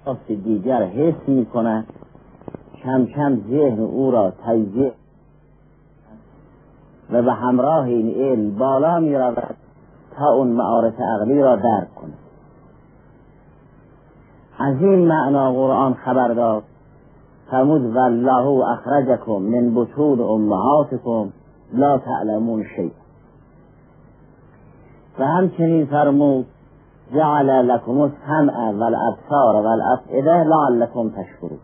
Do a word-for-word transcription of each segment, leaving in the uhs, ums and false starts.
دیگر حس می کند، کم کم ذهن او را تجزیه و به همراه این علم بالا می رود تا اون معارف عقلی را درک کند. از این معنا قرآن خبر داد، فرمود والله اخرجکم من بطون امهاتکم لا تعلمون شیء. و همچنین فرمود جعل لكم السمع والابصار والافئده لعلكم تشکرون.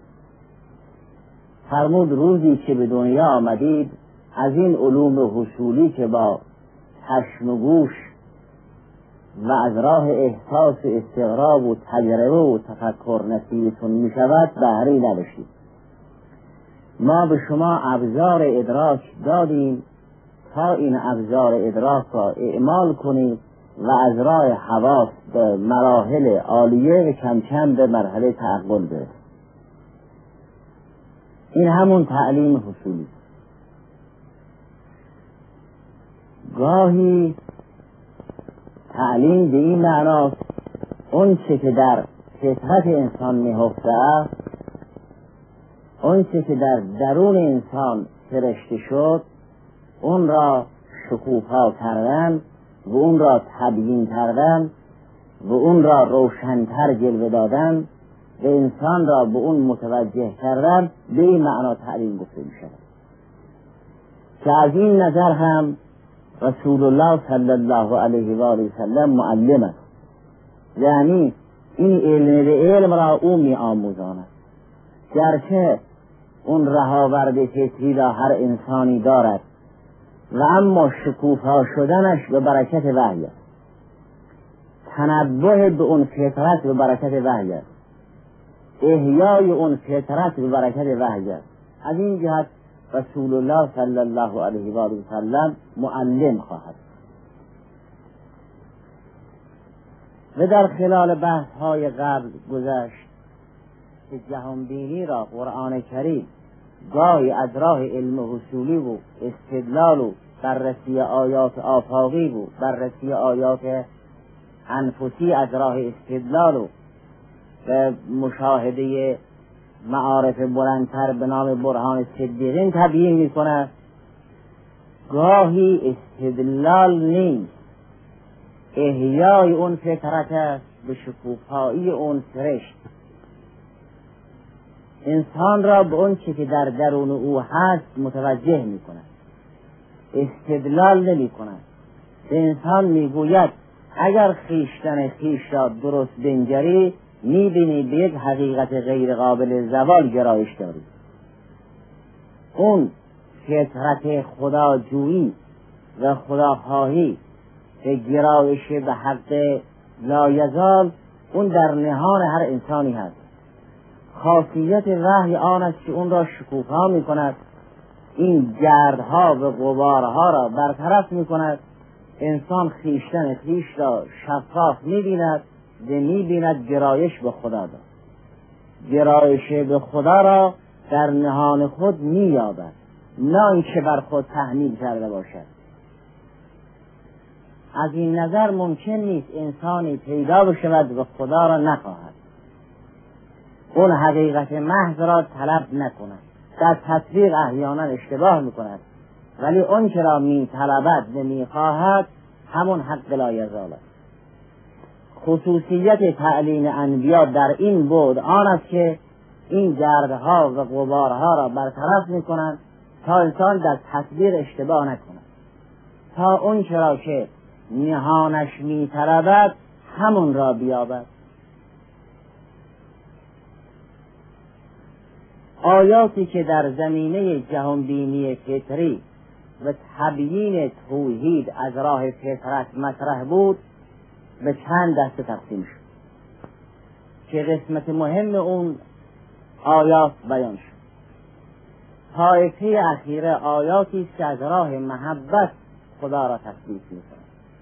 فرمود روزی که به دنیا آمدید از این علوم حصولی که با چشم و گوش و از راه احساس و استقراب و تجربه و تفکر نصیبتون می شود بهره نداشتید. ما به شما ابزار ادراک دادیم تا این ابزار ادراک را اعمال کنید و از راه حواس به مراحل عالیه و کم کم به مرحله تعقل برسید. این همون تعلیم حصولی. گاهی تعلیم به این معناست اون چه که در فطرت انسان نهفته است، اون چه که در درون انسان سرشته شد، اون را شکوفا کردن و اون را تبیین کردن و اون را روشن‌تر جلوه دادن و انسان را به اون متوجه کردن، به این معنا تعلیم گفته می شود. که از این نظر هم رسول الله صلی الله علیه و آله و سلم معلم است، یعنی این علم به علم را او می آموزاند. گرچه اون رهاورد فطری را هر انسانی دارد و اما شکوفا شدنش به برکت وحی است، تنبه به اون فطرت به برکت وحی است، احیای اون فطرت به برکت وحی است. از این جهت رسول الله صلی الله علیه و آله و سلم معلم خواهد. و در خلال بحث های قبل گذشت که جهان بینی را قرآن کریم گاهی از راه علم حصولی و استدلال و بررسی آیات آفاقی و بررسی آیات انفسی از راه استدلال و مشاهده معارف بلندتر به نام برهان صدیقین تبیین می کند. گاهی استدلال نیست، احیای اون فطرت است به شکوفایی اون سرشت، انسان را به اون چی که در درون او هست متوجه می کند، استدلال نمی کند. به انسان می گوید اگر خیشتن خیش را درست بنگری می بینی به یک حقیقت غیر قابل زوال گرایش داری. اون فطرت خداجویی و خداخواهی به گرایش به حق لایزال اون در نهان هر انسانی هست. خاصیت وحی آن است که اون را شکوفا می کند، این گردها و غبارها را برطرف می کند، انسان خیشتن خیش را شفاف می بیند و می بیند گرایش به خدا دارد. گرایش به خدا را در نهان خود می یابد، نه اینکه بر خود تحمیل کرده باشد. از این نظر ممکن نیست انسانی پیدا بشود و خدا را نخواهد، اون حقیقت محض را طلب نکند، در تطبیق احیانا اشتباه میکند، ولی اون که را می طلبد و می خواهد همون حق لایزال است. خصوصیت تعلیم انبیا در این بود آن است که این گردها و غبارها را برطرف میکنند تا انسان در تطبیق اشتباه نکند، تا اون که را که نهانش می طلبد همون را بیابد. آیاتی که در زمینه جهانبینی فطری و تبیین توحید از راه فطرت مطرح بود به چند دسته تقسیم شد که قسمت مهم اون آیات بیان شد. طایفه اخیره آیاتی است که از راه محبت خدا را تثبیت می‌کند.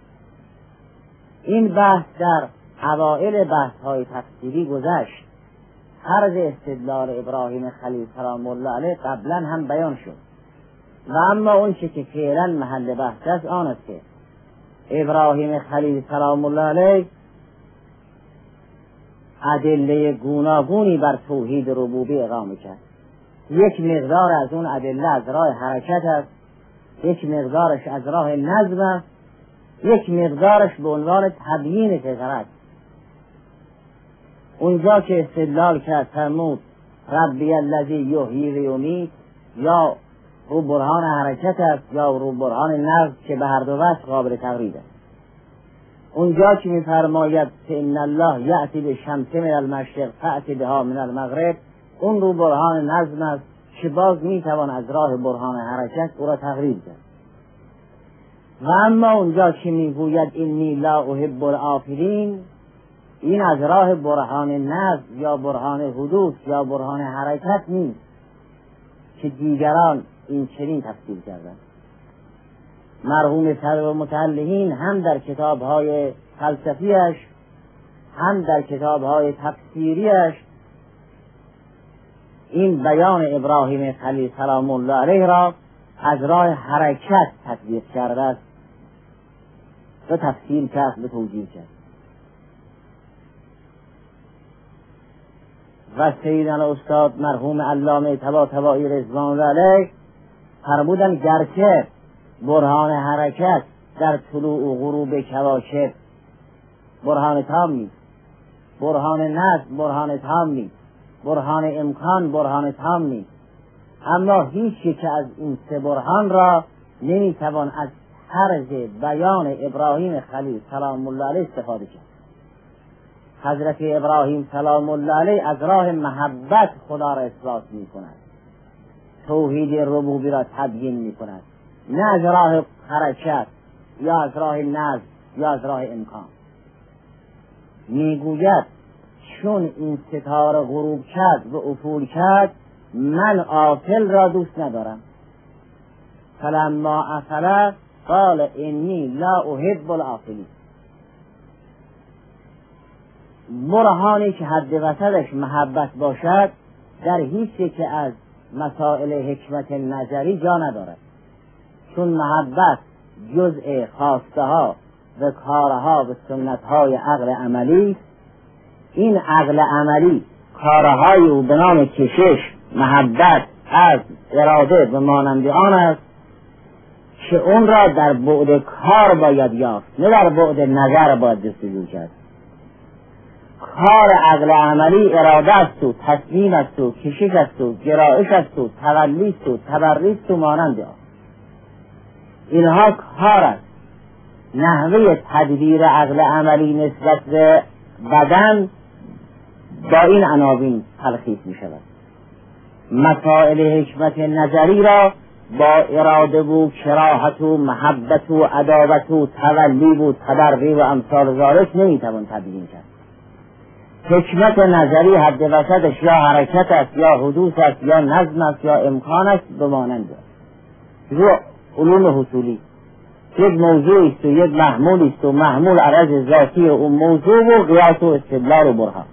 این بحث در اوائل بحث‌های تفسیری گذشت. طرز استدلال ابراهیم خلیل سلام الله علیه قبلا هم بیان شد و اما اون چه که فعلا محل بحث است آن است که ابراهیم خلیل سلام الله علیه ادله گوناگونی بر توحید ربوبی اقامه کرد. یک مقدار از اون ادله از راه حرکت است، یک مقدارش از راه نظم است، یک مقدارش به عنوان تبیین فطرت. اونجا که استدلال کرد فرمود ربی الذی یحیی و یمیت، یا رو برهان حرکت است یا رو برهان نظم که به هر دو وجه قابل تقرید است. اونجا که می‌فرماید که ان الله یأتی بالشمس من المشرق فأتی بها من المغرب، اون رو برهان نظم است که باز میتوان از راه برهان حرکت او را تقرید کرد. و اما اونجا که میگوید انی لا احب الآفلین، این از راه برهان نظم یا برهان حدوث یا برهان حرکت نیست که دیگران این چنین تفسیر کردند. مرحوم صدر متعلقین هم در کتاب‌های فلسفیش هم در کتاب‌های تفسیریش این بیان ابراهیم خلیل سلام الله علیه را از راه حرکت تطبیق کرده است و تفسیر کرد و توجیه کرد. و سیدنا استاد مرحوم علامه طباطبایی رضوان الله علیه فرمودند گرچه برهان حرکت در طلوع و غروب کواکب برهان تام نیست، برهان نظم برهان تام نیست، برهان امکان برهان تام نیست، اما هیچ یک از این سه برهان را نمیتوان از طرز بیان ابراهیم خلیل سلام الله علیه استفاده کرد. حضرت ابراهیم سلام الله علیه از راه محبت خدا را اثبات می کند، توحید ربوبی را تبیین می کند، نه از راه حرکت یا از راه نظم یا از راه امکان. میگوید چون این ستاره غروب کرد و افول کرد من آفل را دوست ندارم. فلما افل قال انی لا احب الآفلین. برهانی که حد وسطش محبت باشد در هیچ یک از مسائل حکمت نظری جا ندارد، چون محبت جزء خواسته ها و کارها و سنت های عقل عملی. این عقل عملی کارهای او به نام کشش، محبت، از اراده و مانند آن است که اون را در بعد کار باید یافت، نه در بعد نظر باید جستجو کرد. کار عقل عملی اراده است و تصمیم است و کشش است و گرایش است و تولی است و تبری است و مانند آن. اینها کار است. نحوه تدبیر عقل عملی نسبت به بدن با این عناوین تلخیص می شود. مسائل حکمت نظری را با اراده و کراهت و محبت و عداوت و تولی و تبری و امثال ذالک نمی توان تبیین کرد. حکمت نظری حد وسطش یا حرکت است یا حدوث است یا نظم است یا امکان است به مانند رو علوم حصولی. یک موضوع است و یک محمول است و محمول عرض ذاتی و موضوع و قیاس و استدلال و برهان.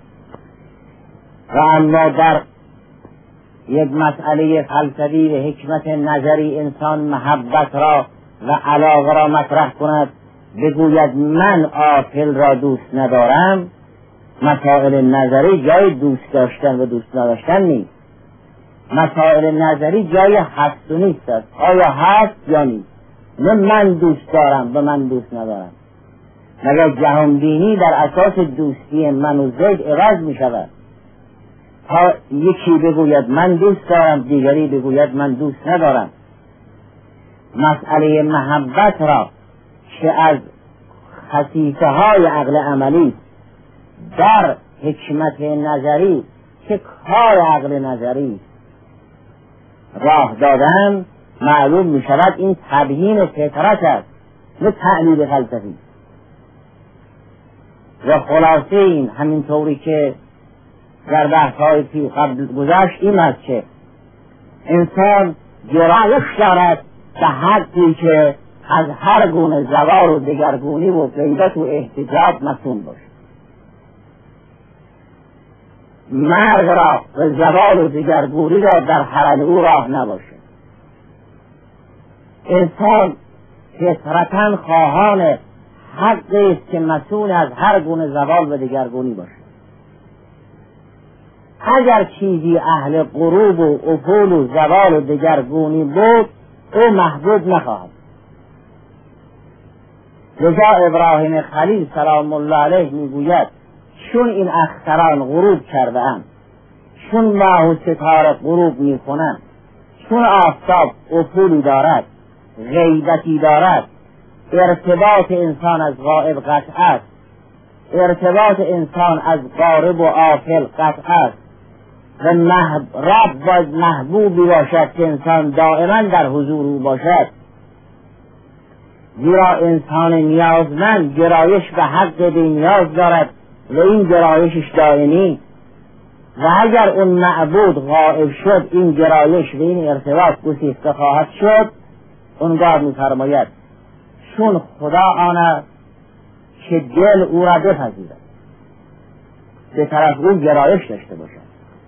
و اما در یک مسئله فلسفی و حکمت نظری انسان محبت را و علاقه را مطرح کند، بگوید من آفل را دوست ندارم، مسائل نظری جای دوست داشتن و دوست نداشتن نیست. مسائل نظری جای هست و نیست است. آیا هست یا نیست؟ نه من دوست دارم و من دوست ندارم. مگر جهان بینی در اساس دوستی من و زید عوض می شود تا یکی بگوید من دوست دارم دیگری بگوید من دوست ندارم. مسئله محبت را که از خصیصه های عقل عملی در حکمت نظری که کار عقل نظری راه دادن، معلوم می شود این تبیین فطرت است نه تعلیل فلسفی. و خلاصه این همین طوری که در بحث‌های پی قبل گذشت این است که انسان گرایش دارد به حدی که از هر گونه زوال و دگرگونی و غیبت و احتجاب مسئول باشد. مرگ را و زوال و دگرگونی را در حرم او راه نباشد. انسان فطرتاً خواهان حقی است که مسئول از هر گونه زوال و دگرگونی باشد. اگر چیزی اهل غروب و افول و زوال و دگرگونی بود او محبوب نخواهد. لذا ابراهیم خلیل سلام الله علیه میگوید چون این اختران غروب کرده اند، چون ماه و ستاره غروب میکنند، چون آفتاب افولی دارد، غیبتی دارد، ارتباط انسان از غائب قطع است، ارتباط انسان از غارب و عاقل قطع است و محب رب باید محبوبی باشد که انسان دائما در حضور او باشد. زیرا انسان نیازمند گرایش به حق بی نیاز دارد و این گرایشش دائمی، و اگر اون معبود غائب شد این گرایش و این ارتباط گسیخته خواهد شد. اونگاه می‌فرماید چون خدا آن است که دل او را بپذیرد، به طرف او گرایش داشته باشد،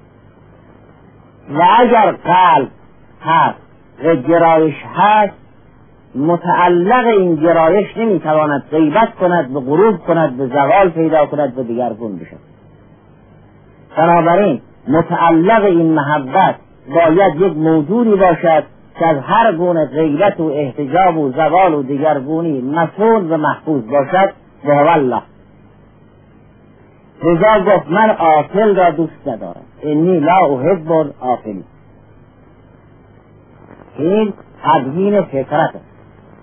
و اگر قلب هست و گرایش هست، متعلق این گرایش نمیتواند غیبت کند، به غروب کند، به زوال پیدا کند، به دیگرگون بشد. بنابراین متعلق این محبت باید یک موجودی باشد که از هر گونه غیبت و احتجاب و زوال و دیگرگونی مسئول و محفوظ باشد. و هو الله. لذا گفت من عاقل را دوست ندارم، انی لا احب العاقلین. این تبیین فطرت است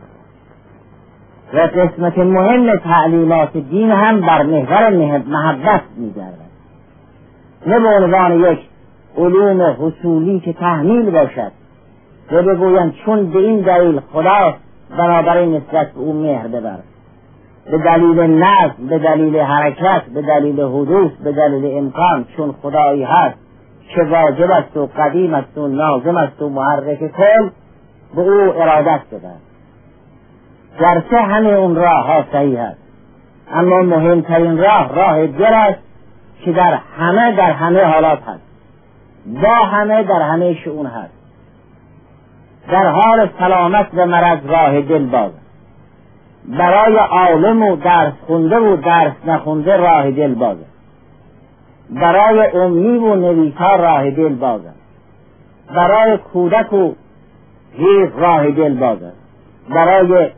و قسمت مهم تعلیمات دین هم بر محور محبت می‌گردد، نه به عنوان یک علوم حصولی که تحمیل باشد و بگویند چون به این دلیل خدا بنابراین نسبت به او مهر ببر، به دلیل نظم، به دلیل حرکت، به دلیل حدوث، به دلیل امکان، چون خدایی هست که واجب است و قدیم است و ناظم است و محرک کل، به او ارادت ببر. گرچه همه اون راه ها صحیح است، اما مهمترین راه راه دل است که در همه در همه حالات هست، با همه در همه شئون هست. در حال سلامت و مرض راه دل باز، برای عالم و درس خونده و درس نخونده راه دل باز، برای امی و نویسار راه دل باز، برای کودک و پیر راه دل باز، برای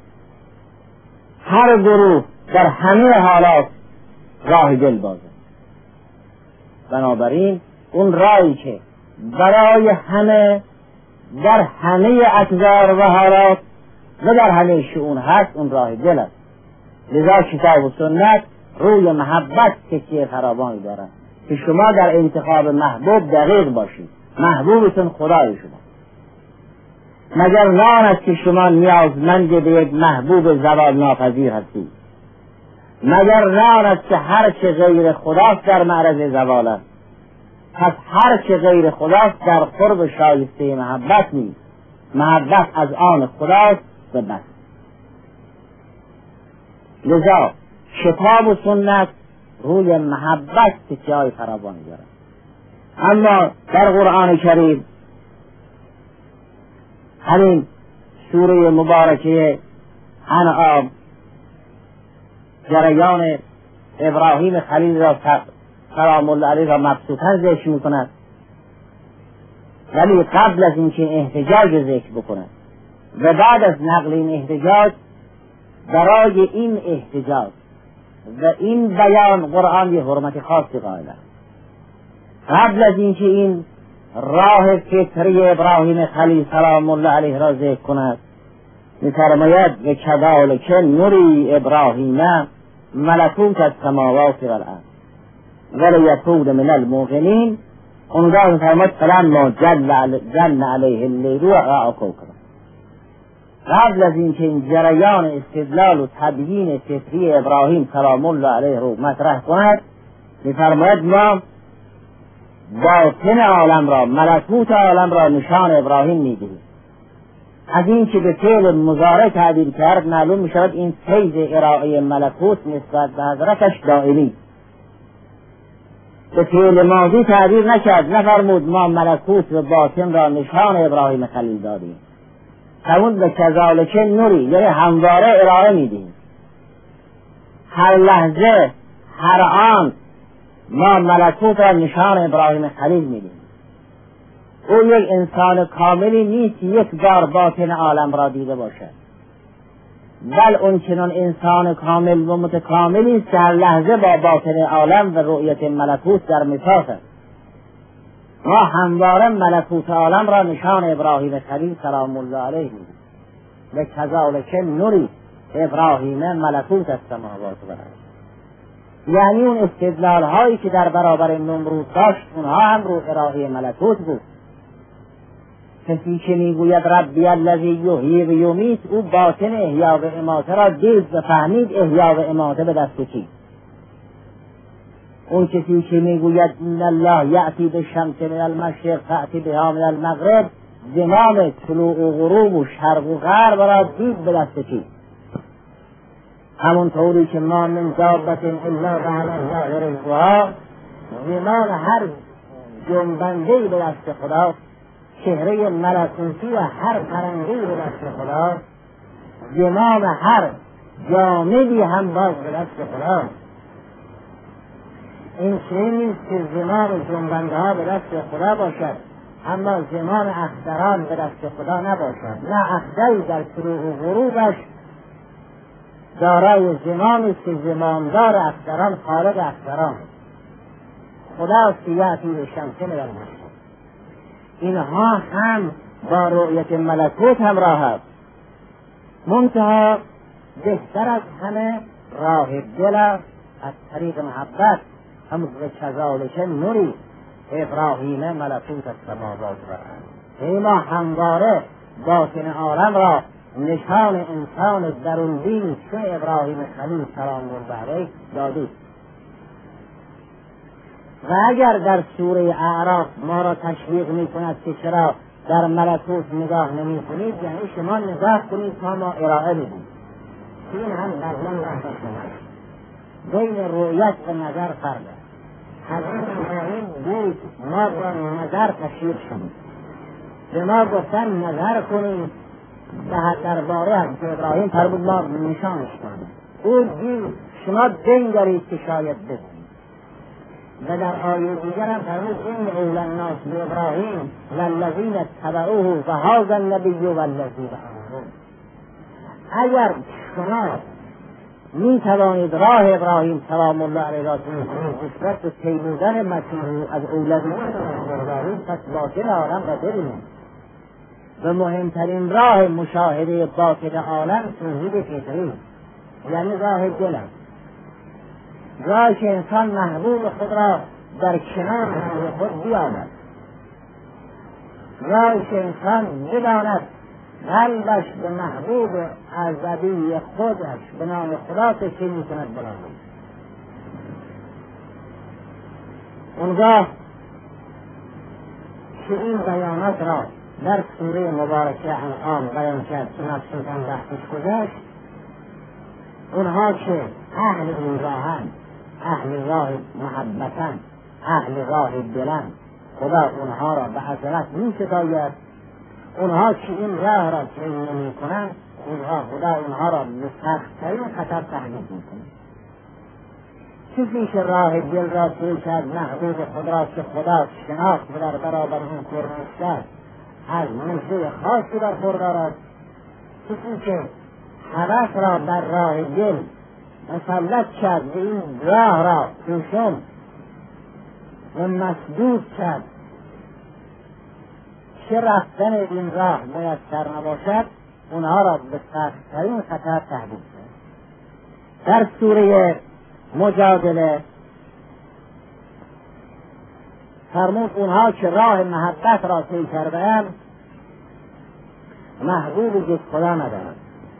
هر گروه در همه حالات راه دل باز. بنابراین اون راهی که برای همه در همه اقدار و حالات و در همه شئون هست اون راه دل است. لذا کتاب و سنت روی محبت تکیه فراوانی دارند که شما در انتخاب محبوب دقیق باشید. محبوبتون خدای شما. مگر نه آن است که شما نیازمند به یک محبوب زوال ناپذیر هستید؟ مگر نه آن است که هر چه غیر خداست در معرض زوال است؟ پس هر چه غیر خداست در قرب شایسته محبت نیست. محبت از آن خداست و بس. لذا کتاب و سنت روی محبت تکیه‌های فراوانی دارد. اما در قرآن کریم همین سوره مبارکه انعام جریان ابراهیم خلیل را سلام الله علیه را مبسوطاً ذکر می‌کند، ولی قبل از اینکه احتجاج ذکر بکند و بعد از نقل این احتجاج، برای این احتجاج و این بیان قرآن یه حرمت خاصی قائل است. قبل از اینکه این راه فطری ابراهیم خلیل سلام الله علیه را ذکر کند، می‌فرماید و کذالک نری ابراهیم ملکوت السماوات والارض ولیکون من الموقنین. اونجا می‌فرماید فلما جل جل علیه اللیل رأى کوکبا. قبل از اینکه این جریان استدلال و تبیین فطری ابراهیم سلام الله علیه رو مطرح کند، می‌فرماید ما باطن عالم را، ملکوت عالم را نشان ابراهیم می‌دهیم. از این که به فعل مضارع تعبیر کرد معلوم می‌شود این فیض ارائه ملکوت نسبت به حضرتش دائمی. به فعل ماضی تعبیر نکرد، نفرمود ما ملکوت و باطن را نشان ابراهیم خلیل دادیم. همون به کذالک نوری، یعنی همواره ارائه میدیم. هر لحظه، هر آن ما ملکوت را نشان ابراهیم خلیل میدیم. او یک انسان کاملی نیست یک بار باطن عالم را دیده باشد، بل اون چنان انسان کامل و متکاملی است که هر لحظه با باطن عالم و رؤیت ملکوت در مساس است. ما همواره ملکوت عالم را نشان ابراهیم خلیل سلام الله علیه میدیم. لکذالک نری ابراهیم ملکوت السماوات والارض. یعنی اون استدلال هایی که در برابر نمرود داشت اونها هم رو ارائه ملکوت بود. کسی که میگوید ربی الذی یحیی و یمیت، او باطن احیا و اماته را دید و فهمید احیا و اماته به دست کی. اون کسی که میگوید ان الله یأتی بالشمس من المشرق فأتی بها من المغرب، زمام طلوع و غروب و شرق و غرب را دید به دست کی. همون طوری که ما من دابت الا و علی الله رزقها، زمان هر جنبنده‌ای به دست خدا، چهره ملکوتی و هر پرنده‌ای به دست خدا، زمان هر جامدی هم باز به دست خدا. این چیزی نیست که زمان جنبنده ها به دست خدا باشد اما زمان اختران به دست خدا نباشد. نه، اختری در طلوع و غروبش دارای زمانی است که زماندار اختران خالق اختران خدا سیاتی به شمسه می‌رمد. اینها هم با رؤیت ملکوت همراه است. منتها بهتر از همه راه دل از طریق محبت، هم کذالک نری ابراهیم ملکوت السماوات والارض. ما همواره باطن عالم را نشان انسان درون بین چون ابراهیم خلیل سلام الله علیه دادید. و اگر در سوره اعراف ما را تشویق می کند که چرا در ملکوت نگاه نمی کنید، یعنی شما نگاه کنید تا ما ارائه بدید. این هم لازم بحث شماست. بین رؤیت و نظر فرق است. حضرت ابراهیم بود ما با نظر تشویق شدید، به ما گفتن نظر کنید در باره حضرت ابراهیم فرمود ما نشانش کنید. او دید شما بنگرید که شاید بدید. و در آیه دیگر هم فرمود این اول الناس بابراهیم والذین اتبعوه و هذا النبی والذین آمنوا. اگر شما می توانید راه ابراهیم سلام الله علیه را نسبت به پیمودن مسیح از اولویت ابراهیم، پس باطن عالم را ببینید. و مهمترین راه مشاهده باطن عالم توحید فطری، یعنی راه دل است. راهی که انسان محبوب خود را در کنار خود بیاورد، راهی که انسان بداند قلبش به محبوب ازلی خودش به نام خدا تشکیل می کند برای اونگاه که این بیانات را در سوره مبارکه انعام بیان کرد که نفسیتان وقتش گذشت، اونها که اهل این راهن، اهل راه محبتن، اهل راه دلن، خدا اونها را به حضرت می ستاید. اونها که این راه را طی نمی کنند، اونها خدا اونها را به سخت‌ترین خطر تهدید می کند. کسی که راه دل را طی کرد، محبوب خود را که خدا شناخت و در برابر این کرمشتر از مژده خاصی برخوردار است، کسی که هوس را بر راه دل مسلط کرد و این راه را پیشم و مسدود کرد که رفتن این راه میسر نباشد، اونها را به سخت‌ترین خطر تهدید کرد. در سوره مجادله فرمود اونها که راه محبت را طی کرده‌اند محبوب جز خدا ندارند.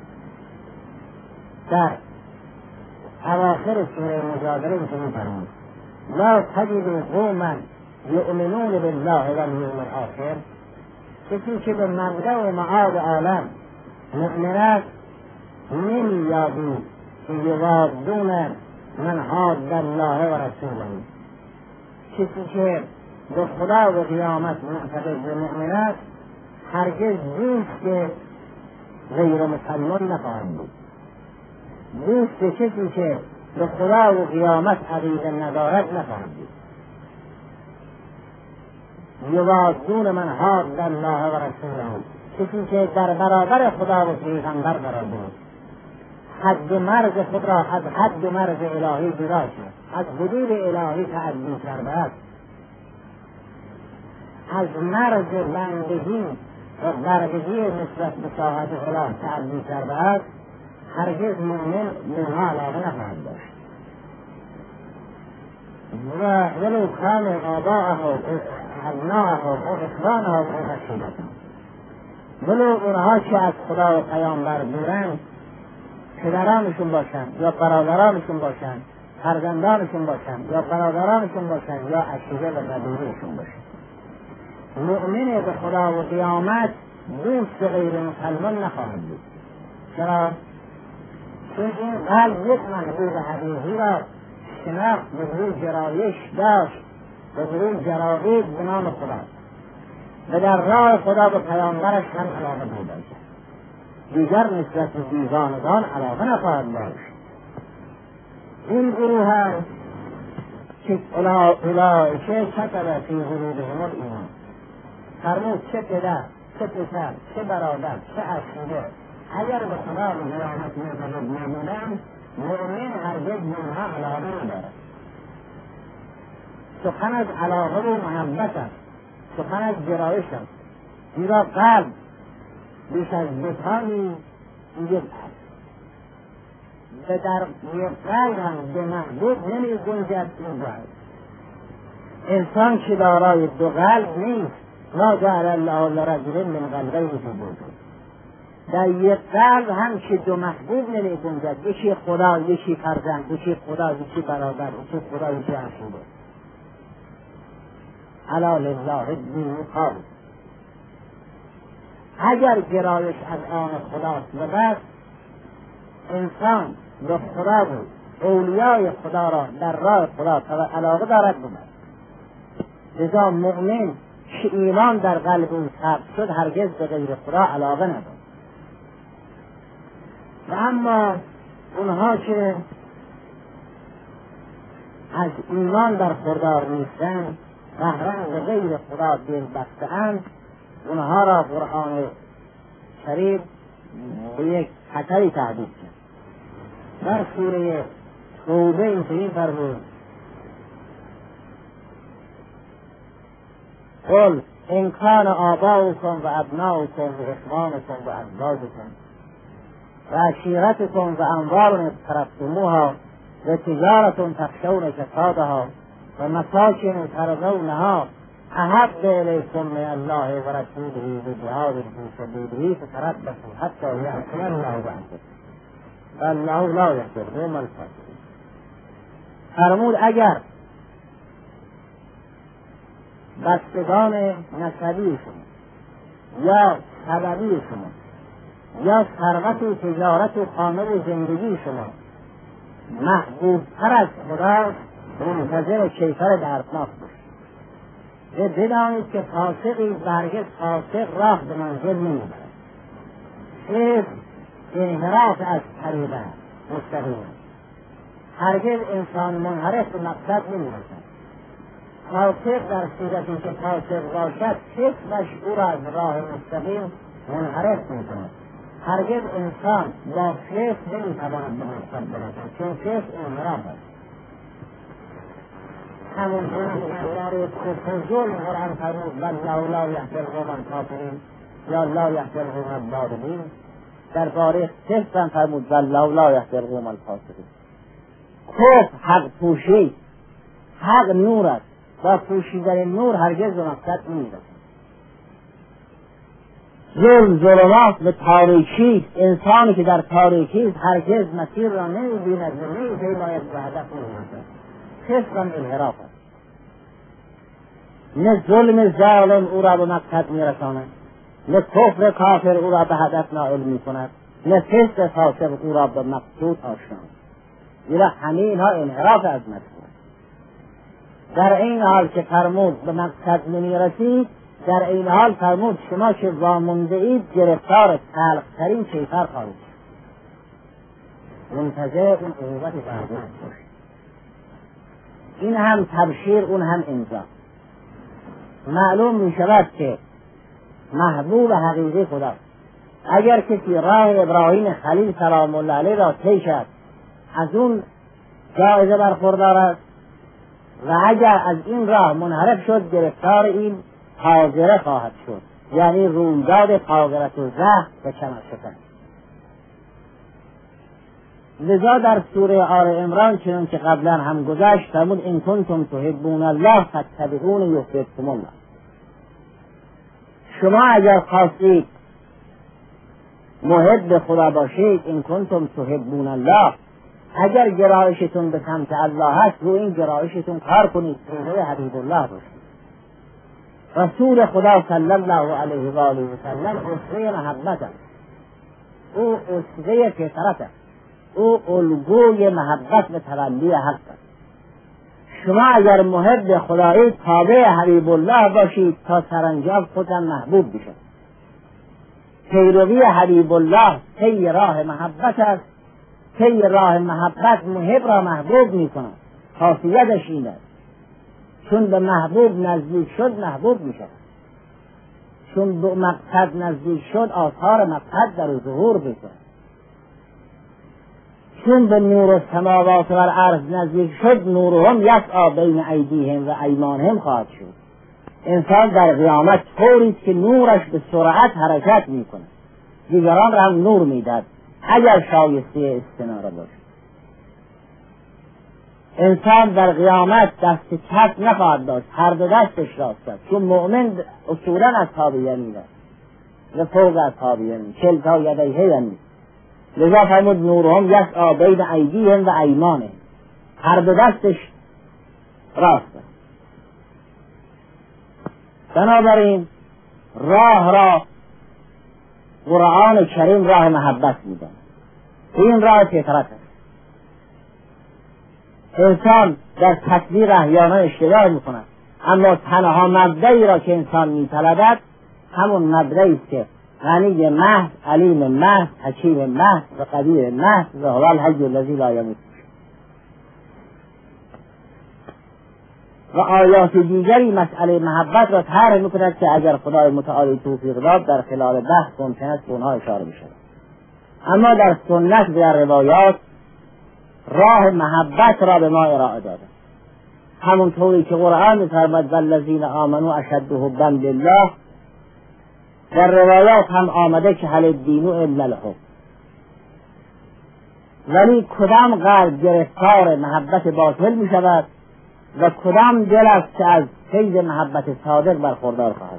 در اواخر سوره مجادله اینطور فرمود لا تجد قوما یؤمنون بالله والیوم الاخر، کسی که به مبدأ و معاد عالم مؤمن است نمی‌یابی که یوادون من حاد الله و رسوله. کسی که به خدا و قیامت معتقد و مؤمن است هرگز دوست که غیر مسلمان نخواهد بود. دوست کسی که به خدا و قیامت عقیده ندارد نخواهد بود. یوادون من حاد الله و رسوله، کسی که در برابر خدا و پیغمبر قرار بود، حد مرز خود را از حد مرز الهی جدا شد، از حدود الهی تعدی کرده است، از مرز بندگی و بردگی نسبت به ساحت اله تعدی کرده است، هرگز مؤمن منها علاقه نخواهد داشت. و ولو کان آباءه و ابناءه و اخوانه و عشیرته، ولو اونها که از خدا و پیامبر دورند، پدرانشون باشند یا برادرانشون باشند، فرزندانشون باشند یا برادرانشون باشند یا عشیره و قبیلهشون باشند. مؤمن به خدا و قیامت دوست غیر مسلمان نخواهد بود. چرا؟ چون این قلب یک محبوب حقیقی را شناخت، به روی جرایش داشت، به روی جراید به نام خدا و در راه خدا به پیامبرش هم علاقه پیدا کرد. دیگر نسبت به بیگانگان علاقه نخواهد داشت. این گروه هم که اولئک کتب فی قلوبهم الایمان، فرمود چه پدر، چه پسر، چه برادر، چه عشیره اگر به خدا و قیامت معتقد نبودند، مؤمن هرگز منها علاقه ندارد. سخن از علاقه و محبت است، سخن از گرایش است. زیرا قلب بیش از بتانی یک است و در یک قلب هم به محبوب نمی گنجد این قلب. انسان که دارای دو قلب نیست، ما جعل الله لرجل من قلبین فی جوفه. در یک قلب هم که دو محبوب نمی گنجد، یکی خدا، یکی فرزند، یکی خدا، یکی برادر، یکی خدا، یکی عشیره. الا لله الدین الخالص. اگر گرایش از آن خداست و بس، انسان به خدا بود، اولیای خدا را در راه خدا علاقه دارد بود. لذا مؤمن که ایمان در قلب او ثبت شد هرگز به غیر خدا علاقه ندارد. و اما اونها که از ایمان در خوددار نیستند، قهرن به غیر خدا دل بسته‌اند، اونها را قرآن شریف به یک خطری تهدید کرد. در سوره توبه اینطوری فرمود: قل ان کان آباؤکم و ابناؤکم و اخوانکم و ازواجکم و عشیرتکم و اموال اقترفتموها و تجارت تخشون کسادها و مساکن ترضونها احب الیکم من الله و رسوله و جهاد فی سبیله فتربصوا حتی یأتی الله بأمره والله لا یهدی القوم الفاسقین. فرمود اگر بستگان نسبی شما یا سببی شما یا ثروت و تجارت و خانه و زندگی شما محبوب تر از خدا، منتظر کیفر دردناک باشید و بدانید که فاسقی برگز فاسق راه به منزل نمیبرد. صرف انحراف از طریق مستقیم، هرگز انسان منحرف به مقصد نمیرسد. فاسق در صورتی که فاسق باشد کسبش او را از راه مستقیم منحرف میکند. هرگز انسان با فسق نمیتواند به مقصد برسد، چون فسق انحراف است. همون طور که درباره کفر و ظلم قرآن فرمود والله لا یهدی القوم الکافرین یا لا یهدی القوم الظالمین، درباره فسق هم فرمود والله لا یهدی القوم الفاسقین. کفر حق پوشی، حق نور است، با پوشیدن نور هرگز به مقصد نمیرسد. ظلم ظلمات و تاریکی، انسانی که در تاریکی هرگز مسیر را نمیبیند و نمیپیماید به هدف نمیرسد. فسق هم انحراف است. نه ظلم ظالم او را به مقصد میرساند، نه کفر کافر او را به هدف نائل میکند، نه فسق فاسق او را به مقصود آشنا. زیرا همه اینها انحراف از مسیر. در این حال که فرمود به مقصد نمیرسید، در این حال فرمود شما که وامونده اید گرفتار تلخترین کیفر خواهید. منتظر اون عقوبت بعدش باشید. این هم تبشیر، اون هم انذار. معلوم می شود که محبوب حقیقی خدا اگر کسی راه ابراهیم خلیل سلام الله علیه را طی کرد از اون جایزه برخوردار است و اگر از این راه منحرف شد گرفتار این حاضره خواهد شد، یعنی رویداد حاضرت و زهر و کمر شکن. لذا در سوره آل عمران چنان که قبلا هم گذشت فرمود ان کنتم تحبون الله فاتبعونی یحببکم الله. شما اگر خواستید محب خدا باشید، ان کنتم تحبون الله، اگر گرایشتون به سمت الله هست رو این گرایشتون کار کنید، پیرو حبیب الله باشید. رسول خدا صلی الله علیه و آله و سلم اسوه محبت است، او اسوه فطرت است، او الگوی محبت و تولی حق است. شما اگر محب خدایید تابع حبیب الله باشید تا سرانجام خودم محبوب بشید. پیروی حبیب الله طی راه محبت است، طی راه محبت محب را محبوب می کند. خاصیتش این است چون به محبوب نزدیک شد محبوب می شود، چون به مقصد نزدیک شد آثار مقصد در ظهور بکند، چون به نور السماوات و الارض نزدیک شد نورهم یسعی بین ایدیهم و ایمانهم خواهد شد. انسان در قیامت طوری است که نورش به سرعت حرکت می کند، دیگران را هم نور می دهد اگر شایسته استناره باشد. انسان در قیامت دست چپ نخواهد داشت، هر دو دستش راست است، چون مؤمن اصولا اصحاب یمین است و فوق اصحاب یمین کلتا یدیه یمین. لذا فرمود نورهم یسعی بین ایدیهم و ایمانهم، هر دو دستش راست است. بنابراین راه را قرآن کریم راه محبت می‌داند. این راه فطرت است. انسان در تطبیق احیانا اشتباه می‌کند، اما تنها مبدئی را که انسان می‌طلبد همون مبدئی است که غنی محض، علیم محض، حکیم محض و قدیر محض و هو الحی الذی لا یموت. و آیات دیگری مسئله محبت را طرح می‌کند که اگر خدای متعالی توفیق داد در خلال بحث ممکن است به اونها اشاره بشود. اما در سنت و در روایات راه محبت را به ما ارائه داده، همونطوری که قرآن می‌فرماید والذین آمنوا اشد حبا لله، در روایات هم آمده که هل الدین الا الحب. ولی کدام قلب گرفتار محبت باطل می شود و کدام دل است که از فیض محبت صادق برخوردار خواهد.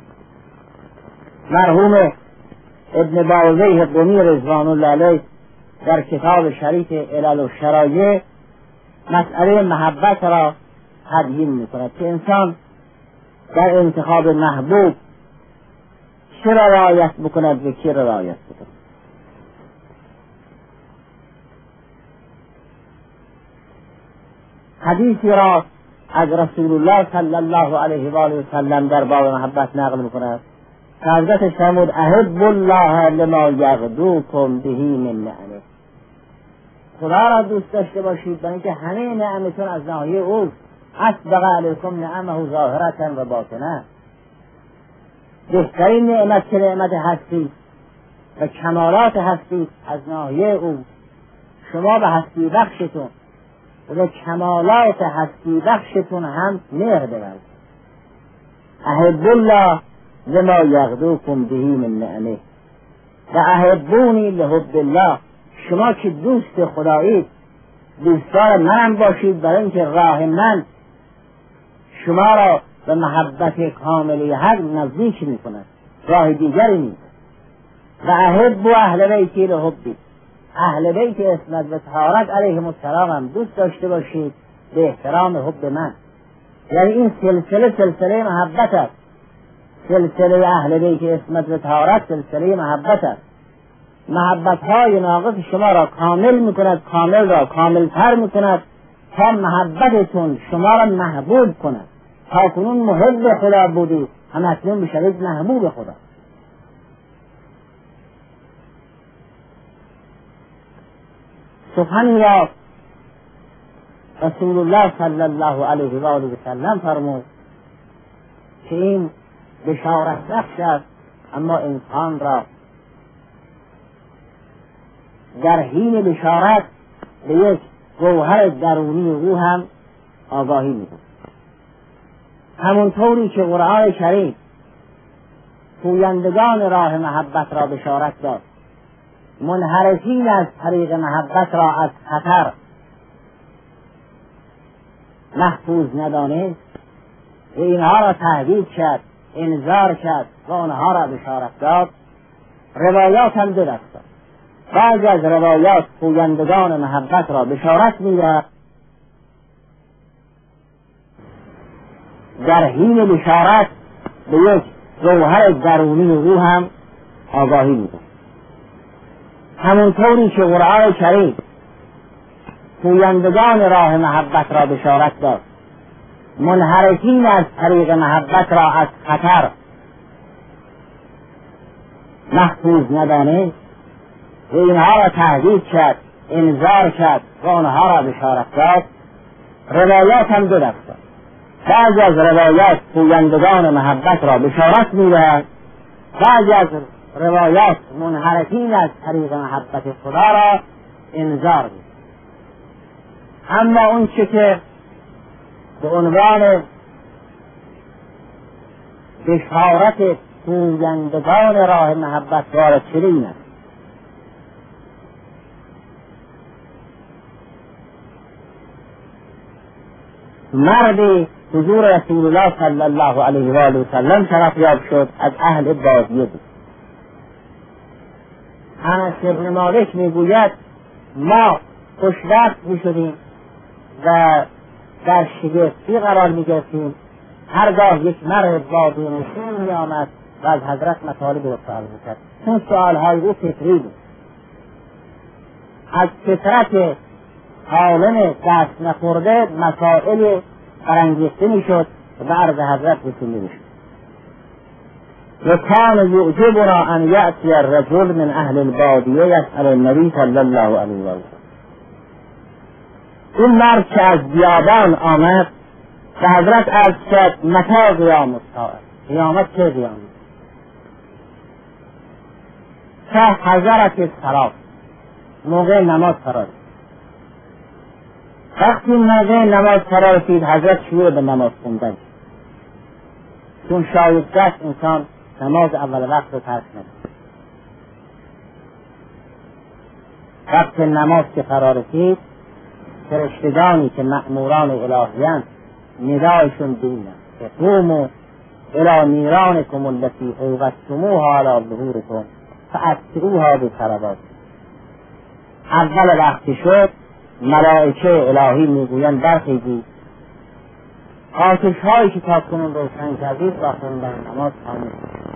مرحوم ابن باوزیه قمی رضوان الله علیه در کتاب شریف علل و شرایع مسئله محبت را تبیین می کند که انسان در انتخاب محبوب چه را رعایت بکند و چه را رعایت بکند. حدیثی را از رسول الله صلی الله علیه و آله و سلم در باب محبت نقل می‌کند که حضرتش فرمود احب الله لما یغدوکم به من نعمه. خدا را دوست داشته باشید برای اینکه همه نعمتون از ناحیه او اسبغ علیکم نعمه ظاهرة و باطنه. بهترین نعمت که نعمت هستی و کمالات هستی از ناحیه او، شما به هستی بخشتون و کمالات هستی بخشتون هم مهر بورزید. احب الله لما یغدوکم به من نعمه و احبونی لحب الله. شما که دوست خدایید دوستدار منم باشید برای اینکه راه من شما را به محبت کاملی حق نزدیک می کند، راه دیگری نیست. و احب و اهل بیتی لحبی، اهل بیت عصمت و طهارت علیهم السلام هم دوست داشته باشید به احترام حب من. یعنی این سلسله سلسله محبت است. سلسله اهل بیت عصمت و طهارت سلسله محبت است. محبت های ناقص شما را کامل می کند، کامل را کامل تر می کند تا محبتتون شما را محبوب کند. تا کنون محب خدا بودید هم اکنون بشوید محبوب خدا. سخنی را رسول الله صلی الله علیه و آله و سلم فرمود که این بشارت بخش است، اما انسان را در حین بشارت به یک گوهر درونی او هم آگاهی میده. همونطوری که قرآن شریف پویندگان راه محبت را بشارت داد، منحرفین از طریق محبت را از خطر محفوظ ندانست و اینها را تهدید کرد، انذار کرد و آنها را بشارت داد. روایات هم دو دسته، بعضی از روایات پویندگان محبت را بشارت می‌دهد، در حین بشارت به یک گوهر درونی او هم آگاهی میده. همونطوری که قرآن کریم پویندگان راه محبت را بشارت داد، منحرفین از طریق محبت را از خطر محفوظ ندانست و اینها را تهدید کرد، انذار کرد و آنها را بشارت داد. روایات هم دو دسته، بعضی از روایات پویندگان محبت را بشارت می‌دهد، بعضی از روایات منحرفین از طریق محبت خدا را انذار می‌دهد. اما اون چه که به عنوان بشارت پویندگان راه محبت وارد شده این است: مردی حضور رسول الله صلی الله علیه و آله و سلم شرف یاب شد، از اهل بادیه بود. انس بن مالک میگوید ما خوشبخت میشدیم و در شگفتی قرار میگرفتیم هرگاه یک مرد بادیه‌نشین میآمد و از حضرت مطالب را سوال میکرد، چون سؤالهای او فطری بود، از فطرت عالم دست نخورده مسائل برانگیخته میشد و به عرض حضرت رسیده میشد. و کان یعجبنا ان یأتی الرجل من اهل البادیه یسأل النبی صلی الله علیه و آله. این مرد که از بیابان آمد به حضرت عرض کرد متی قیام الساعه، قیامت چه قیامت؟ که حضرت الصلاة، موقع نماز فرا. وقتی موقع نماز فرا رسید حضرت شروع به نماز خوندن، چون شایسته است انسان نماز اول وقت رو ترک نکنه. وقت نماز که فرا رسید فرشتگانی که مأموران الهی‌اند ندایشون دینه که قوموا الی نیرانکم التی اوقدتموها علی ظهورکم فاطفئوها بصلوات. اول وقتی شد ملائکه الهی میگویند برخیزید، آتش هایی که تا کنون روشن کردید با خوندن نماز خاموش.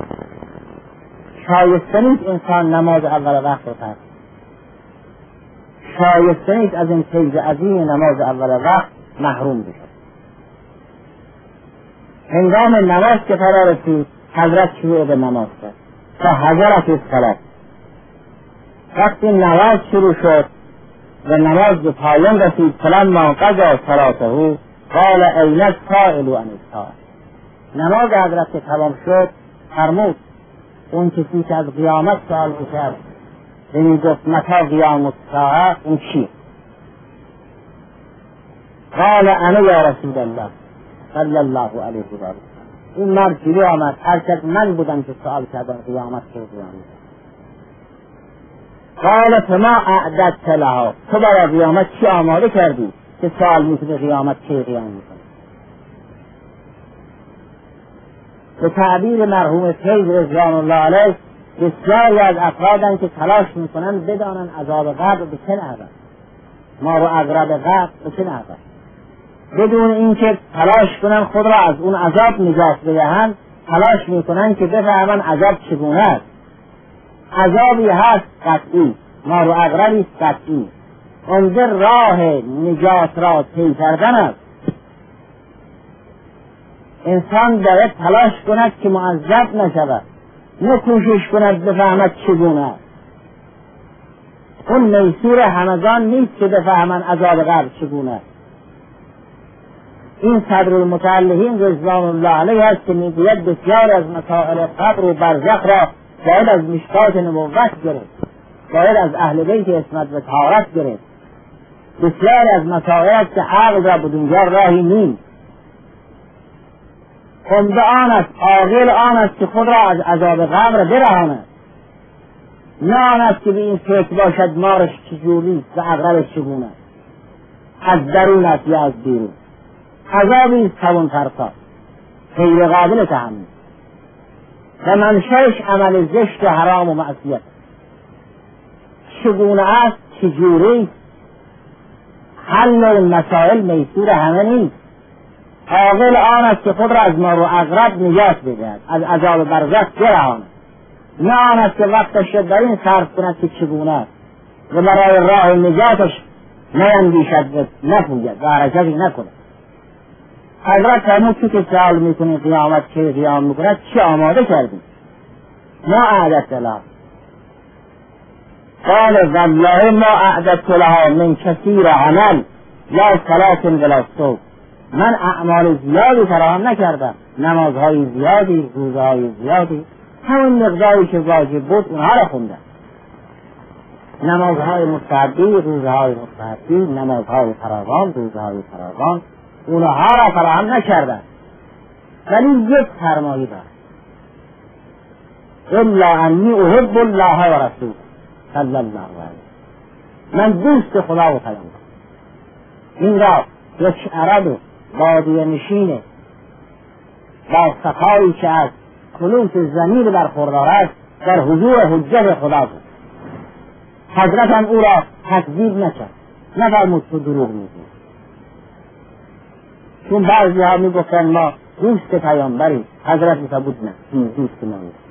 شایسته نیست انسان نماز اول وقت رو ترک، شایسته نیست از این فیض عظیم نماز اول وقت محروم بشد. هنگام نماز که فرا رسید حضرت شروع به نماز کرد تا حضرت الصلاة. وقتی نماز شروع شد و نماز به پایان رسید فلما قضی صلاته قال این السائل عن الساعة. نماز حضرت که تمام شد فرمود اون کسی که از قیامت سوال میکرد و میگفت متی قیام الساعه اون چی؟ قال انا یا رسول الله صلی الله علیه و آله. این مرد جلو آمد، هرچند من بودم که سوال کردم قیامت چه قیامت. قال فما اعددت لها، تو برای قیامت چی آماده کردی که سوال میکنی قیامت چه قیامت میکنی؟ به تعبیر مرحوم فیض رضوان الله علیه بسیاری از افرادن که تلاش میکنن بدانن عذاب قبر به چه نحوه، ما رو عذاب قبر به چه نحوه، بدون اینکه تلاش کنن خود را از اون عذاب نجات بدهن، تلاش میکنن که بفهمن عذاب چگونه است. عذابی هست قطعی، ما رو عذابی است قطعی، عمده راه نجات را طی کردن است. انسان باید تلاش کند که معذب نشود، نه کوشش کند بفهمد چگونه است. اون میسور همگان نیست که بفهمن عذاب قبر چگونه. این صدر المتعلقین رضوان الله علیه است که میگوید بسیار از مسائل قبر و برزخ را باید از مشکات نبوت گرفت، باید از اهل بیت عصمت و طهارت گرفت. بسیار از مسائل است که عقل را بدونجا راهی نیست. عمده آن است، عاقل آن است که خود را از عذاب قبر برهاند، نه آن است که به این فکر باشد مارش چجوری و عقربش چگونه، از درون است یا از بیرون. عذابی است توان فرسا غیر قابل تحمل و منشأش عمل زشت و حرام و معصیت. چگونه است، چجوری، حل این مسائل میسور همه نیست. عاقل آن است که خود را از مار و عقرب نجات بدهد، از عذاب برزخ برهاند، نه آن است که وقتش در این صرف کند که چگونه است و برای راه نجاتش نیندیشد و نپوید و حرکتی نکند. حضرت فرمود چی که سوال میکنی قیامت چه قیام میکند، چی آماده کردی؟ ما اعددت لها. قال والله ما اعددت لها من کثیر عمل لا صلاة ولا صوم. من اعمال زیادی فراهم نکردم، نمازهای زیادی، روزهای زیادی، همون مقداری که واجب بود اونها را خوندم. نمازهای مستحبی، روزهای مستحبی، نمازهای فراوان، روزهای فراوان، اونها را فراهم نکردم. ولی یک فرمایی دارم، الا انی احب الله و رسوله صلی الله علیه. من دوست خدا و پیامبر. این را یک عرب بادیه نشینه با صفایی که از خلوص ضمیر برخوردار است در حضور حجت خدا بود. حضرت هم او را تکذیب نکرد، نفرمود تو دروغ میگی. چون بعضی ها میگفتن ما دوست پیامبری، حضرت میفرمود نه، این دوست ما نیست.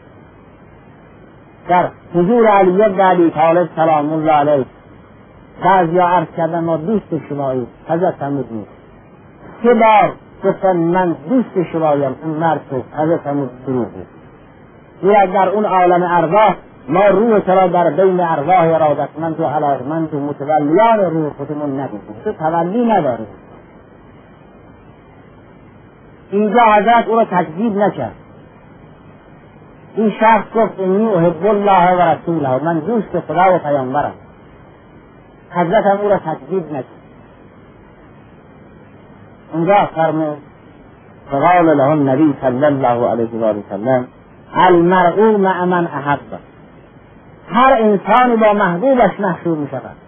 در حضور علی بن ابی طالب سلام الله علیه بعضی ها عرض کردن ما دوست شماییم، حضرت فرمود نیست. سه بار گفتن من دوست شمایم، اون مرد تو، حضرت فرمود دروغه. زیرا در اون عالم ارواح ما روح تو را در بین ارواح ارادتمند و علاقمند و متولیان روح خودمون ندیدیم، تو تولی نداری. اینجا حضرت او را تکذیب نکرد. این شخص گفت انی احب الله و رسوله، من دوست خدا و پیامبرم. حضرت هم او را تکذیب نکرد. اونجا فرمود فقال له النبی صلی الله علیه و سلم المرء مع من احب. هر انسانی با محبوبش محشور می شود.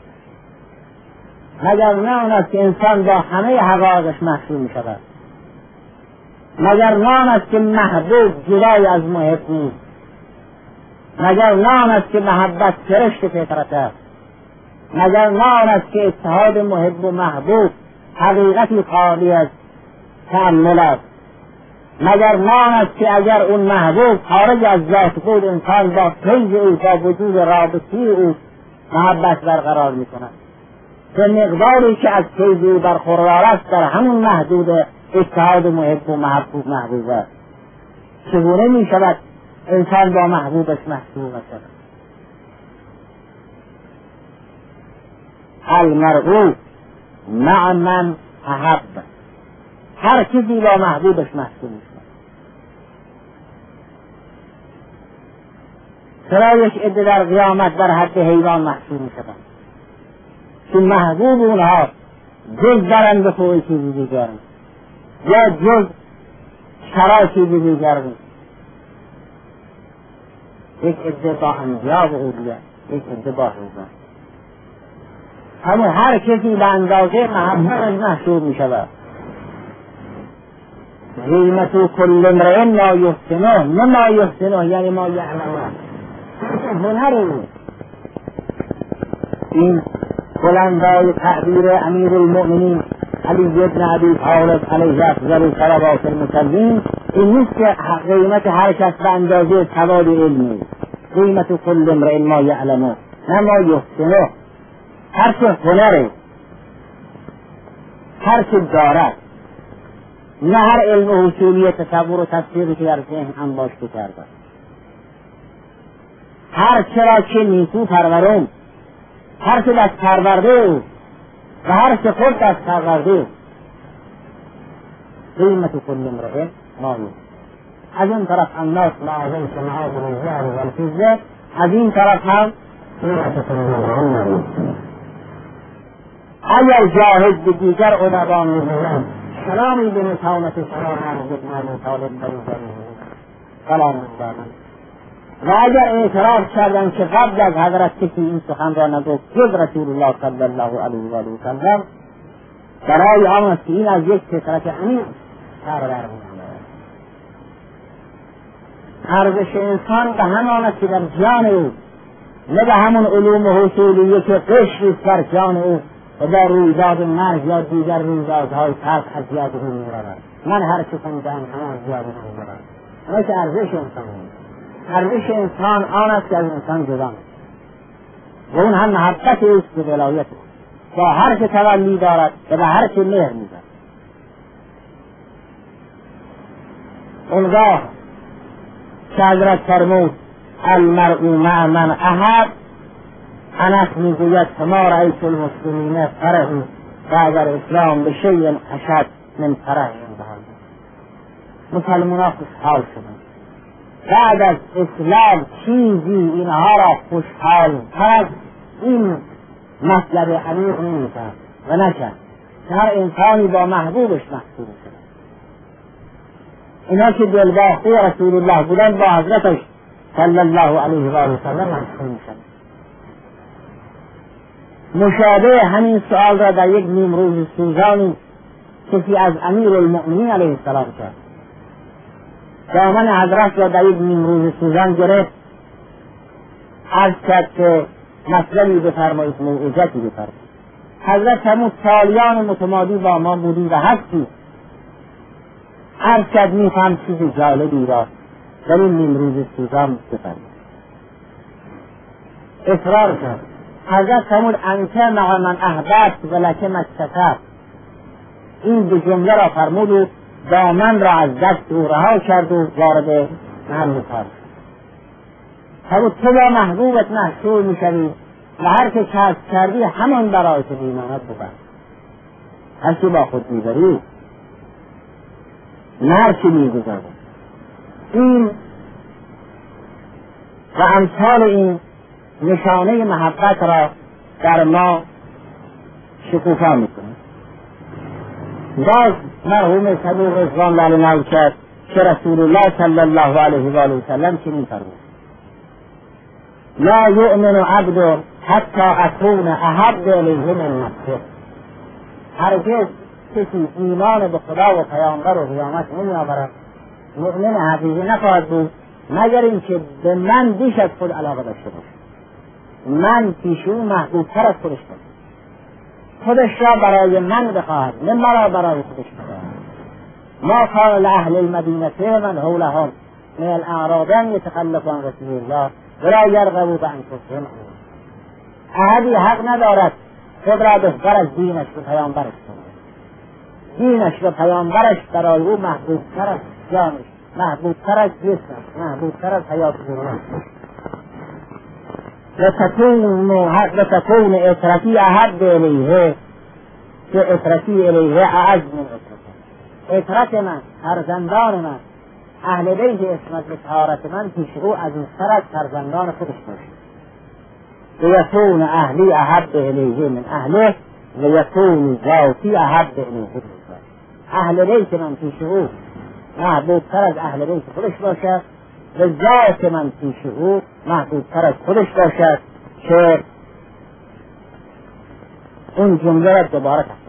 مگر نه آن است که انسان با همه حقایقش محشور می شود؟ مگر نه آن است که محبوب جدای از محب نیست؟ مگر نه آن است که محبت سرشت فطرت است؟ مگر نه آن است که اتحاد محب و محبوب حقیقتی خالی از تأمل است؟ مگر نه آن است که اگر اون محبوب خارج از ذات خود انسان با فیض او، با وجود رابطی او محبت برقرار می کند، به مقداری که از فیض او برخوردار است در همون محدود اتحاد محب و محبوب محبوب است. چگونه می شود انسان با محبوبش محبوب شود؟ المرء مع من احب. هر کسی با محبوبش محبوب می شود. چرا یک عده در قیامت در حد حیوان محبوب می شود؟ که محبوب اونها جز برند به خوی چیزی دیگر یا جز شرا چیزی دیگر نیست. یک عده با انبیا و اولیاء، یک عده با حیوان. همه هر کسی به اندازه محبوبش محبوب می شود. قیمت کل امرئ ما یحسنه، نه ما یحسنه یعنی ما یعلمه، هنر او. این بلندای تعبیر امیر المؤمنین علی بن ابی طالب علیه افضل صلوات المسلمین این نیست که قیمت هر کس به اندازه سواد علمی. قیمت کل امرئ ما یعلمه، نه ما یحسنه. هر که هنره، هر که دارد، نه هر علم و حصولی تصور و تفسیری که در ذهن انباشته کرده. هر چرا که نیکو پرورم هر چه دست پرورده او و هر چه خود دست پرورده او. قیمت کل امرئ ما یوتیه. از این طرف الناس معاذن صنعات الزهر و الفضه، از این طرف هم اگر جاهد به دیگر ادبا می‌گویند سلامی به نتانت سلام عرض مالی طالب بریزانی سلام دارم، و اگر اعتراف کردن که قبل از حضرت کسی این سخن را نگفت جز رسول الله صلی الله علیه و آله و سلم، برای آن است که این از یک فطرت عمیق سر برمی‌آورد. ارزش انسان به همان است که در جان او، نه به همون علوم حصولیه که قشری در جان او و در رویداد مرگ یا دیگر رویدادهای تلخ از یاد او می‌رود. من هر چه خوندم همان زیاد او می‌رود. اما که ارزش انسان است. ارزش انسان آن است که از انسان جدا است و اون هم محبت اوست به ولایت او، با هر چه تولی دارد و به هر چه مهر می‌دهد. اونگاه که حضرت فرمود المرء مع من احب، انس میگوید فما رأیت المسلمین فرحوا بعد الاسلام بشیء اشد من فرح عندهم. مسلمانان خوشحال شدند بعد از اسلام چیزی اینها را خوشحال تر این مطلب عمیق نمی‌کرد و نکرد که هر انسانی با محبوبش محبوب شد. اینا که دلباخته رسول الله بودن با حضرتش صلی الله علیه و آله و سلم مشغول شد. مشابه همین سؤال را در یک نیمروز سوزانی کسی از امیر المؤمنین علیه السلام کرد. دامن حضرت را در یک نیمروز سوزان گرفت، عرض کرد که مطلبی بفرمایید، موعظتی بفرمایید. حضرت همون سالیان متمادی با ما بودی و هستی. عرض کرد میفهم چیز جالبی را در این نیمروز سوزان بفرمایید. اصرار کرد. حضرت فرمود انت مع من احببت ولک ما استطعت. این دو جمله را فرمود و دامن را از دست او رها کرد و وارد محل کار شد. فرمود تو با محبوبت محشور میشوی و هر که کسب کردی همان برای تو میماند بود. هر چی با خود میبری نه هر چی میگذاری. این و امثال این نشانه محبت را در ما شکوفا میکنه. باز مرحوم صدوق رضوان الله نقل کرد که رسول الله صلی الله علیه و آله و سلم چنین فرمود: لا یؤمن عبد حتی اکون احب الیه من نفسه. هرگز کسی ایمان به خدا و پیامبر و قیامت نمیآورد، مؤمن حقیقی نخواهد بود مگر اینکه به من بیش از خود علاقه داشته باشد. من پیش او محبوبتر از خودش باشم، خودش را برای من بخواهد نه مرا برای خودش بخواهد. ما کان لاهل المدینه من حولهم من الاعراب یتخلف عن رسول الله ولا یرغبوا بانفسهم. احدی حق ندارد خود را بهتر از دینش و پیامبرش کند. دینش و پیامبرش برای او محبوبتر از جانش، محبوبتر از جسمش، محبوبتر از حیات دنیاش. لتكون لتكون اطرتی احب الیه که اطرتی الیه اعز من اطرته. اطرت من، فرزندان من، اهل بیت اسمت به طهارت من پیش او از این سر از فرزندان خودش باشد. لیکون اهلی احب الیه من اهله لیکون ذاتی احب الیه. اهل بیت من پیش او محبوبتر از اهل بیت خودش باشد و ذات من پیش او محبوبتر از خودش باشد که اون جمله را دوباره تحصیل.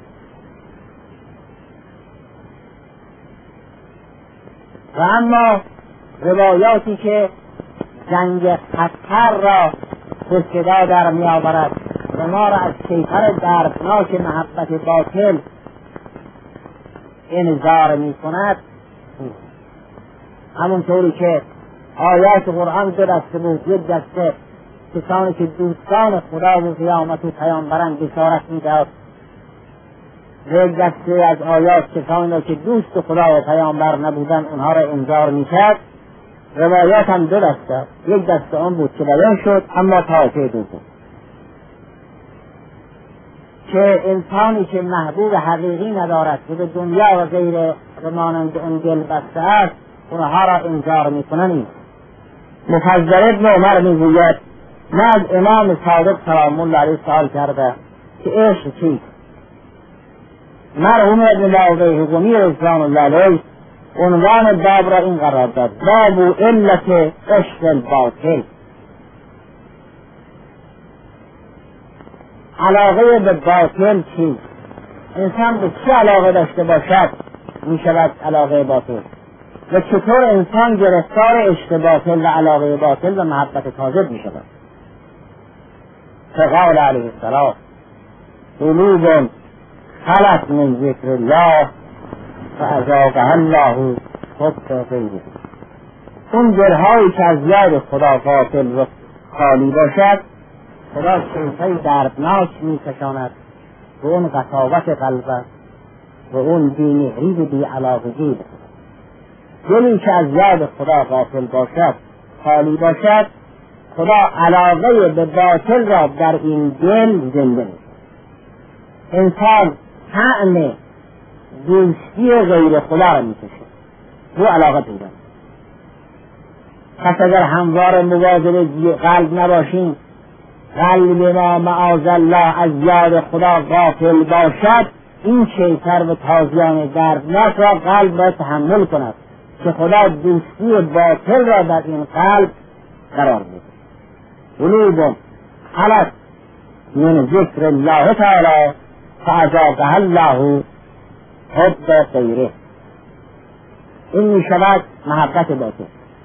و اما روایاتی که جنگ خطر را به صدا در می آورد و ما را از کیفر دردناک محبت باطل انذار می کند، همونطوری که آیات قرآن دو دسته بود. یک دسته کسانی که دوستان خدا و قیامت و پیامبران بشارت میداد و یک دسته از آیات کسانی که دوست خدا و پیامبر نبودن اونها را انذار میکرد. روایات هم دو دسته، یک دسته آن بود که بیان شد اما تاکید دوم. که انسانی که محبوب حقیقی ندارد که به دنیا و غیره به مانند اون دل بسته است اونها را انکار میکنند. مفضل ابن عمر میگوید من از امام صادق سلام الله علیه سوال کرده که عشق چیست؟ مرحوم ابن لاویحقی رضوان الله علیه عنوان باب را این قرار داد: باب علت عشق الباطل. علاقه به باطل چیست؟ انسان به چه علاقه داشته باشد می شود علاقه باطل، و چطور انسان گرفتار عشق باطل و علاقه باطل و محبت کاذب می شود؟ فقال علیه السلام: قلوب خلت من ذکر الله فاذاقها الله حب غیره. اون دلهایی که از یاد خدا غافل و خالی باشد خدا شیطان دردناک می کشاند و اون قساوت قلب و اون بی‌مهری و بی‌علاقگی. دلی که از یاد خدا غافل باشد خالی باشد خدا علاقه به باطل را در این دل زنده می. انسان طعم دوستی غیر خدا را می کشد، رو علاقه پیدا. پس اگر هموار مواظب قلب نباشیم، قلب ما معاذ الله از یاد خدا غافل باشد، این شیطان و تازیان دردناک را قلب را تحمل کند که خدا دوستی باطل را در این قلب قرار میده. قلوب خلت من ذکر الله تعالی فاذاقها الله حب غیره. این می شود محبت باطل.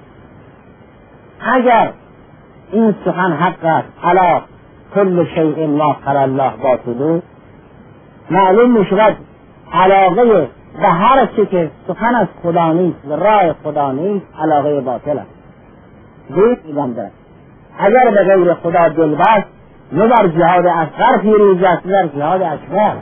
اگر این سخن حق است علی کل شیء ما خلا الله باطل، معلوم می شود علاقه به هر چی که سخن از خدا نیست و راه خدا نیست علاقه باطل است. دید میگم دارد اگر به غیر خدا دل بست نه در جهاد اصغر پیروز است نه در جهاد اکبر.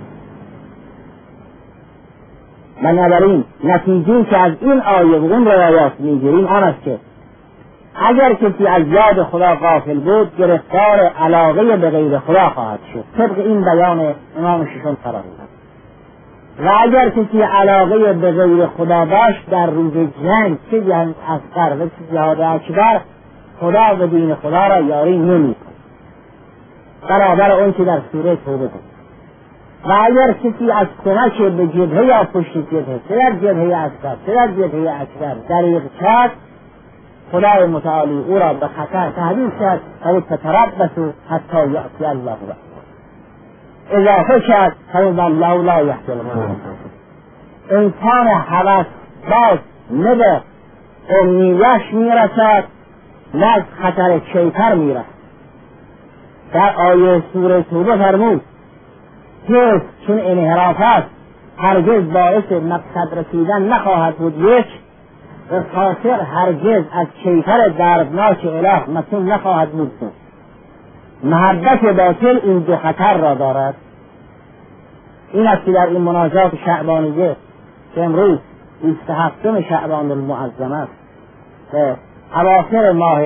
بنابراین نتیجه که از این آیه و اون روایات میگیریم آن است که اگر کسی از یاد خدا غافل بود گرفتار علاقه به غیر خدا خواهد شد، طبق این بیان امام ششم فراری. و اگر کسی علاقه به غیر خدا داشت در روز جنگ چه جهاد اصغر و چه جهاد اکبر خدا و دین خدا را یاری نمی کند، برابر اون که در سوره توبه بود. و اگر کسی از کمک به جبهه یا پشت جبهه چه در جبهه اصغر چه در جبهه اکبر دریغ کرد، خدای متعالی او را به خطر تهدید کرد و تتربصوا حتی یأتی الله بأمره. اضافه کرد فإن الله لا یهدی القوم. انسان هوس باز نه به امنیش میرسد نه از خطر کیفر میرسد. در آیه سوره توبه فرمود که چون انحراف است هرگز باعث مقصد رسیدن نخواهد بود، یک و خاسر هرگز از کیفر دردناک اله مسئول نخواهد بود. محبت باطل این دو خطر را دارد. این است که در این مناجات شعبانیه که امروز بیست و هفتم شعبان المعظم است که اواخر ماه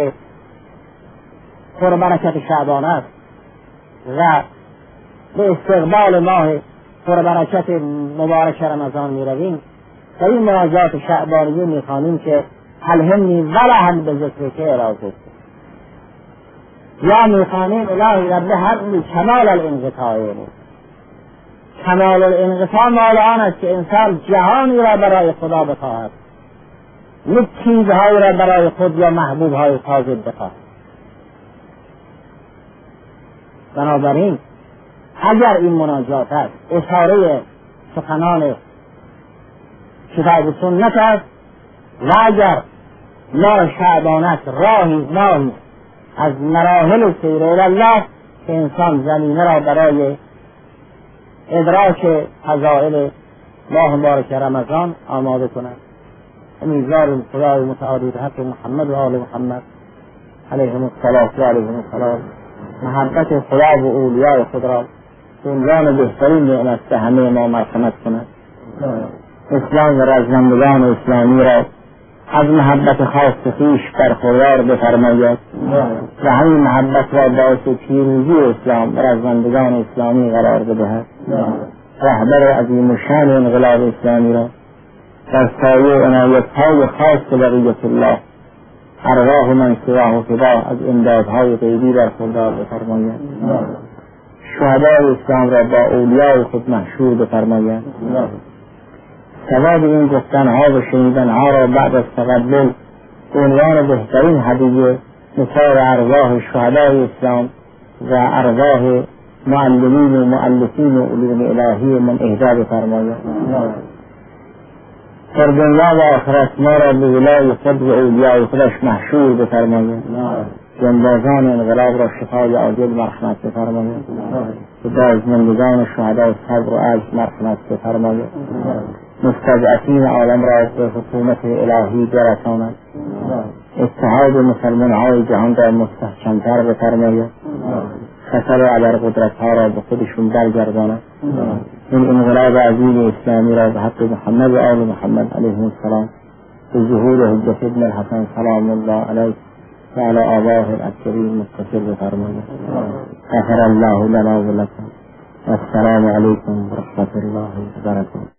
پربرکت شعبان است و به استقبال ماه پربرکت مبارک رمضان می رویم، در این مناجات شعبانیه می خوانیم که الهمنی ولهم به ذکر که ارازه، یا می خوانیم الهی رب هب کمال الانقطاع. کمال الانقطاع مال آن است که انسان جهانی را برای خدا بخواهد، نه چیزهایی را برای خود یا محبوبهای کاذب بخواهد. بنابراین اگر این مناجات است اشاره سخنان کتاب و سنت است و اگر ما شعبانت راهی راهی از مراحل سیر الله که انسان زمینه را برای ادراک فضائل ماه مبارک رمضان آماده کند. امیدواریم خدای متعالی به حق محمد و آل محمد علیهم الصلاة و علیهم السلام محبت خدا و اولیاء خود را به عنوان بهترین نعمت به همه ما مرحمت کند. اسلام و رزمندگان اسلامی را از محبت خاص خویش برخوردار بفرماید و همین محبت را باعث پیروزی اسلام و رزمندگان اسلامی قرار بدهد. رهبر عظیم الشأن انقلاب اسلامی را در سایه عنایت‌های خاص بقیت الله ارواح من سواه فدا از امدادهای غیبی برخوردار بفرماید. شهدای اسلام را با اولیای خود محشور بفرماید. ثواب این گفتنها و شنیدنها را بعد از تقبل به عنوان بهترین هدیه نثار ارواح شهدای اسلام و ارواح معلمین و مؤلفین علوم الهی من اهدا بفرماید. در دنیا و آخرت ما را به ولای خود و اولیای خودش محشور بفرماید. جنبازان انقلاب را شفای عاجل مرحمت بفرماید. و بازماندگان شهدای صبر و عجز مرحمت بفرماید. مستضعفین عالم را به حکومت الهی برساند. اتحاد مسلمان‌های جهان را مستحکم‌تر بفرماید. خطر ابرقدرت‌ها را به خودشون برگرداند. این انقلاب عظیم اسلامی را به حق محمد و آل محمد علیه السلام به ظهور حجت ابن الحسن سلام الله علیه و علی آبائه الاکرمین متصل بفرماید. غفر الله لنا و لکم. السلام علیکم و رحمت الله و برکاته.